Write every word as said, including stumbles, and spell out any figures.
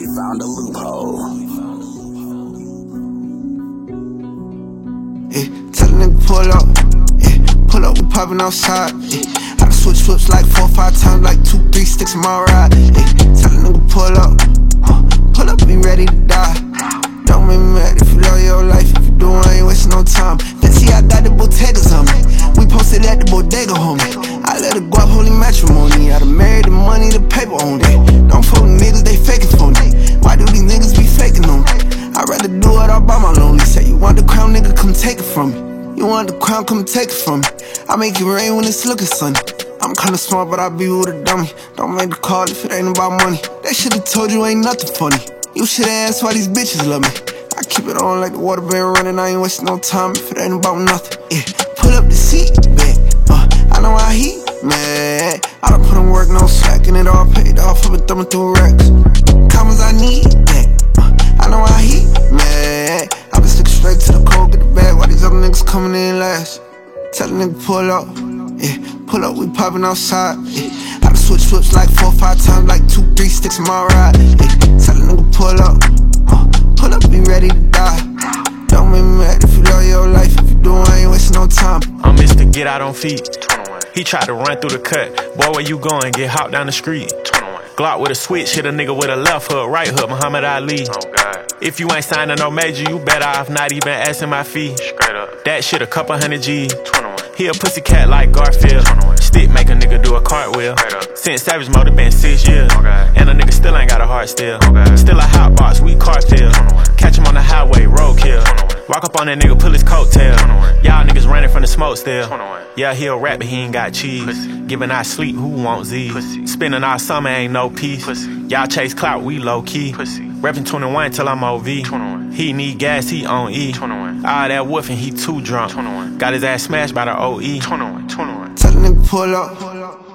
found a loophole. Yeah, tell a nigga pull up. Yeah, pull up, we poppin' outside. Yeah, I done switch flips like four, five times, like two, three sticks in my ride. Yeah, tell a nigga pull up. Uh, pull up, be ready to die. Don't make me mad if you love your life. If you do, I ain't wasting no time. Then see, I got the bodegas on me. We posted at the bodega, homie. I let her go up, holy matrimony. I done married the money, the paper on it. Don't fuck with niggas, they faking for me. Why do these niggas be faking on me? I'd rather do it all by my lonely. Say you want the crown, nigga, come take it from me. You want the crown, come take it from me. I make it rain when it's looking sunny. I'm kinda smart, but I be with a dummy. Don't make the call if it ain't about money. They should've told you ain't nothing funny. You should've asked why these bitches love me. I keep it on like the water been running. I ain't wasting no time if it ain't about nothing. Yeah, pull up the seat back. Uh, I know how he mad. I done put in work, no slacking it all paid off. I've been thumbing through racks. Commas I need that. Uh, I know how he mad. I been sticking straight to the cold, get the bag. Why these other niggas coming in last? Tell a nigga pull up. Yeah, pull up, we poppin' outside. Yeah, I done switch flips like four, five times, like two, three sticks in my ride. Yeah, tell a nigga pull up. Uh, pull up, be ready to die. Don't make me mad if you love your life. If you do, I ain't wasting no time. I'm Mister Get Out on feet. He tried to run through the cut. Boy, where you going? Get hopped down the street. Glock with a switch, hit a nigga with a left hook, right hook, Muhammad Ali. Oh, God. If you ain't signing no major, you better off not even asking my fee. Straight up. That shit a couple hundred G's. He a pussycat like Garfield. Stick make a nigga do a cartwheel. Since Savage Mode been six years. Okay. And a nigga still ain't got a heart still. Okay. Still a hot box, we cartel. Catch him on the highway, roadkill. Walk up on that nigga, pull his coattail. Y'all niggas running from the smoke still. Yeah, he a rap, but he ain't got cheese. Pussy. Giving our sleep, who wants Z's? Pussy. Spending our summer, ain't no peace. Y'all chase clout, we low key. Reppin' twenty-one till I'm O V. twenty-one. He need gas, he on E. twenty-one. All that woofing, he too drunk. twenty-one. Got his ass smashed by the O E. twenty-one. twenty-one. Tell a nigga pull up.